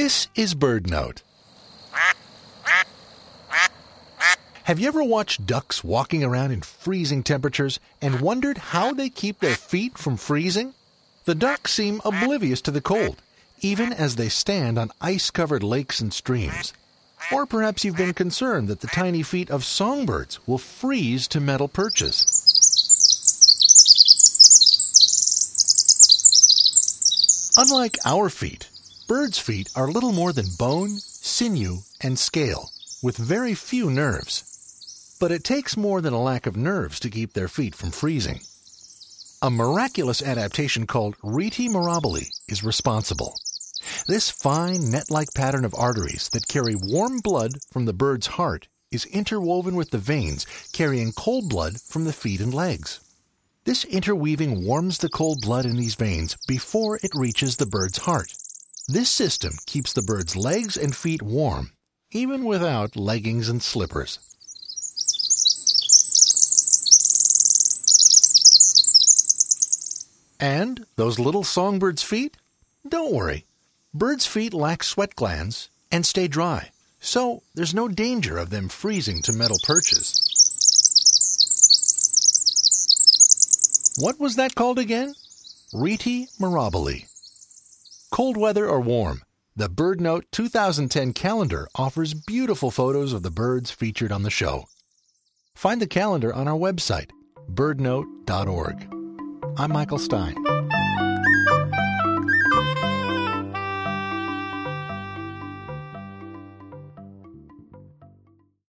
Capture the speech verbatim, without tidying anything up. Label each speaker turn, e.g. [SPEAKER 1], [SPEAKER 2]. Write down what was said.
[SPEAKER 1] This is BirdNote. Have you ever watched ducks walking around in freezing temperatures and wondered how they keep their feet from freezing? The ducks seem oblivious to the cold, even as they stand on ice-covered lakes and streams. Or perhaps you've been concerned that the tiny feet of songbirds will freeze to metal perches. Unlike our feet, birds' feet are little more than bone, sinew, and scale, with very few nerves. But it takes more than a lack of nerves to keep their feet from freezing. A miraculous adaptation called rete mirabile is responsible. This fine, net-like pattern of arteries that carry warm blood from the bird's heart is interwoven with the veins carrying cold blood from the feet and legs. This interweaving warms the cold blood in these veins before it reaches the bird's heart. This system keeps the bird's legs and feet warm, even without leggings and slippers. And those little songbirds' feet? Don't worry. Birds' feet lack sweat glands and stay dry, so there's no danger of them freezing to metal perches. What was that called again? Rete mirabile. Cold weather or warm, the BirdNote two thousand ten calendar offers beautiful photos of the birds featured on the show. Find the calendar on our website, bird note dot org. I'm Michael Stein.